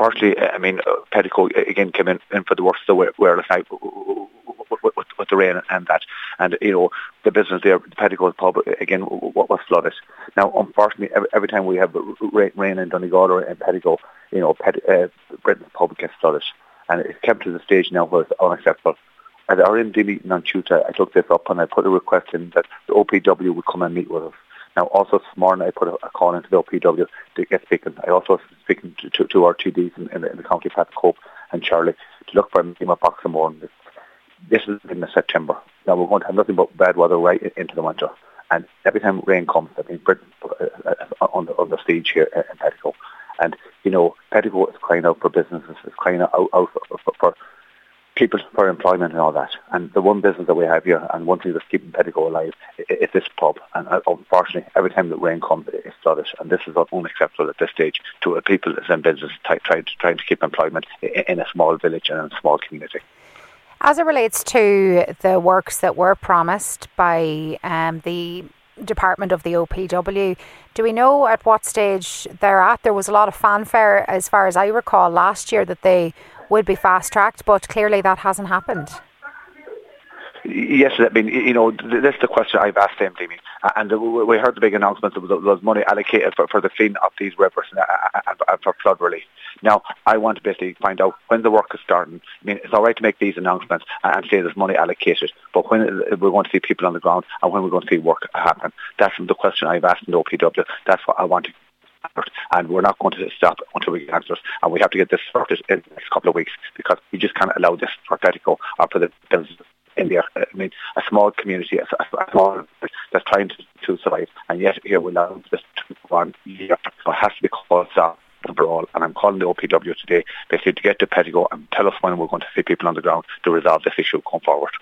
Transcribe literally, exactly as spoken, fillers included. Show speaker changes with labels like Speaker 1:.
Speaker 1: unfortunately, I mean, uh, Petticoat again came in, in for the worst of the wireless night with, with, with the rain and that, and you know the business there, the Petticoat pub again was flooded. Now, unfortunately, every, every time we have rain in Donegal or in Petticoat, you know, Pet, uh, Britain's pub gets flooded, and it's kept to the stage now where it's unacceptable. At our M D meeting on Tuesday, I took this up and I put a request in that the O P W would come and meet with us. Now, also this morning, I put a, a call into the O P W to get speaking. I also was speaking to, to, to our T Ds in, in, the, in the county, Pat Cope and Charlie, to look for a meeting with Box and Morn. This, this is in the September. Now, we're going to have nothing but bad weather right into the winter. And every time rain comes, I mean, Britain uh, on, the, on the stage here in Petticoat. And, you know, Petticoat is crying out for businesses, it's crying out, out for, for, for people for employment and all that. And the one business that we have here, and one thing that's keeping Petticoat alive, is this pub. And unfortunately, every time the rain comes, it's flooded. And this is unacceptable at this stage to people in business trying try, try to keep employment in a small village and in a small community.
Speaker 2: As it relates to the works that were promised by um, the Department of the O P W, do we know at what stage they're at? There was a lot of fanfare, as far as I recall, last year that they would be fast-tracked, but clearly that hasn't happened.
Speaker 1: Yes, I mean, you know, this is the question I've asked them, Demi, and we heard the big announcement that there was money allocated for, for the clean of these rivers and, and for flood relief. Now, I want to basically find out when the work is starting. I mean, it's all right to make these announcements and say there's money allocated, but when we're going to see people on the ground and when we're going to see work happen. That's the question I've asked in the O P W. That's what I want to and we're not going to stop until we get answers, and we have to get this sorted in the next couple of weeks, because we just can't allow this for Petticoat or for the business in there. I mean, a small community, a, a small that's trying to, to survive, and yet here we allow this to go on year. So it has to be called stop for all, and I'm calling the O P W today basically to get to Petticoat and tell us when we're going to see people on the ground to resolve this issue going forward.